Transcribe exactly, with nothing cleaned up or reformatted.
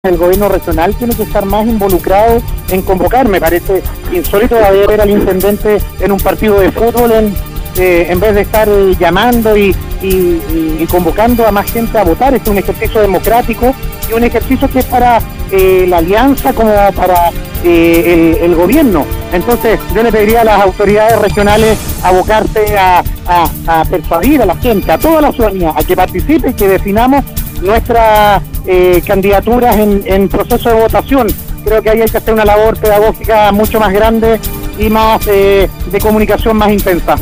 El gobierno regional tiene que estar más involucrado en convocar. Me parece insólito de ver al intendente en un partido de fútbol en, eh, en vez de estar eh, llamando y, y, y, y convocando a más gente a votar. Este es un ejercicio democrático y un ejercicio que es para eh, la alianza como para eh, el, el gobierno. Entonces yo le pediría a las autoridades regionales abocarse a, a, a persuadir a la gente, a toda la ciudadanía, a que participe y que definamos nuestras eh, candidaturas en, en proceso de votación. Creo que ahí hay que hacer una labor pedagógica mucho más grande y más eh, de comunicación más intensa.